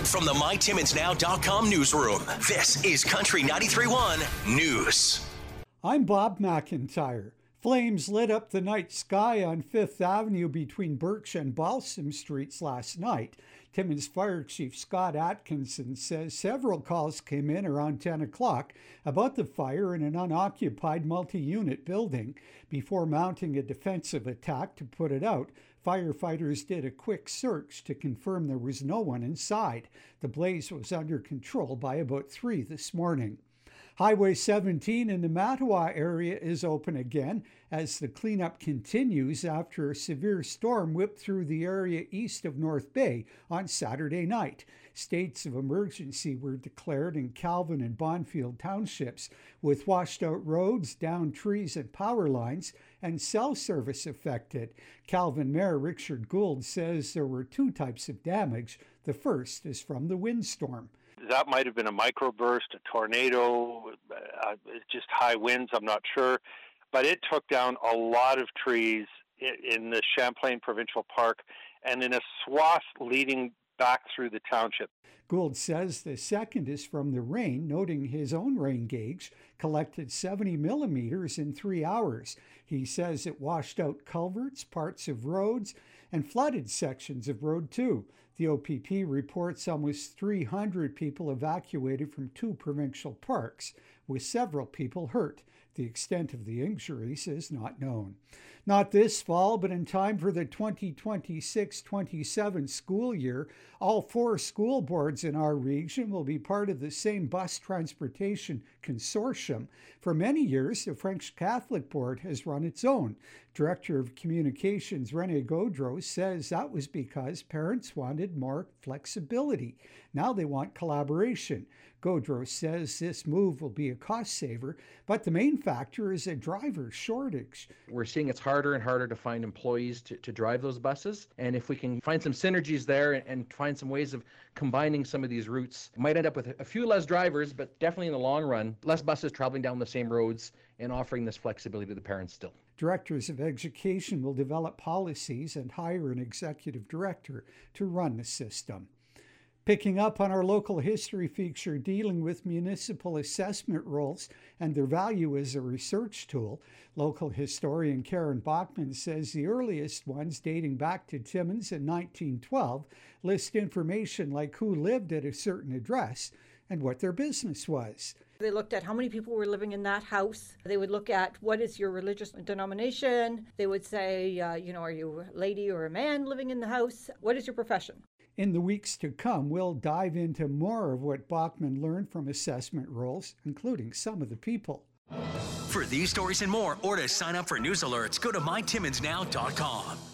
from the MyTimmonsNow.com newsroom, this is Country 93.1 News. I'm Bob McIntyre. Flames lit up the night sky on Fifth Avenue between Birch and Balsam Streets last night. Timmins Fire Chief Scott Atkinson says several calls came in around 10 o'clock about the fire in an unoccupied multi-unit building. Before mounting a defensive attack to put it out, firefighters did a quick search to confirm there was no one inside. The blaze was under control by about 3 this morning. Highway 17 in the Mattawa area is open again as the cleanup continues after a severe storm whipped through the area east of North Bay on Saturday night. States of emergency were declared in Calvin and Bonfield townships, with washed out roads, downed trees and power lines, and cell service affected. Calvin Mayor Richard Gould says there were 2 types of damage. The first is from the windstorm. That might have been a microburst, a tornado, just high winds, I'm not sure. But it took down a lot of trees in the Champlain Provincial Park and in a swath leading back through the township. Gould says the second is from the rain, noting his own rain gauge collected 70 millimeters in 3 hours. He says it washed out culverts, parts of roads, and flooded sections of road too. The OPP reports almost 300 people evacuated from 2 provincial parks, with several people hurt. The extent of the injuries is not known. Not this fall, but in time for the 2026-27 school year, all 4 school boards in our region will be part of the same bus transportation consortium. For many years, the French Catholic Board has run its own. Director of Communications René Gaudreau says that was because parents wanted more flexibility. Now they want collaboration. Gaudreau says this move will be a cost saver, but the main factor is a driver shortage. We're seeing it's harder and harder to find employees to drive those buses. And if we can find some synergies there and find some ways of combining some of these routes, might end up with a few less drivers, but definitely in the long run, less buses traveling down the same roads and offering this flexibility to the parents still. Directors of Education will develop policies and hire an executive director to run the system. Picking up on our local history feature dealing with municipal assessment rolls and their value as a research tool, local historian Karen Bachman says the earliest ones, dating back to Timmins in 1912, list information like who lived at a certain address and what their business was. They looked at how many people were living in that house. They would look at what is your religious denomination. They would say, are you a lady or a man living in the house? What is your profession? In the weeks to come, we'll dive into more of what Bachman learned from assessment rolls, including some of the people. For these stories and more, or to sign up for news alerts, go to MyTimmonsNow.com.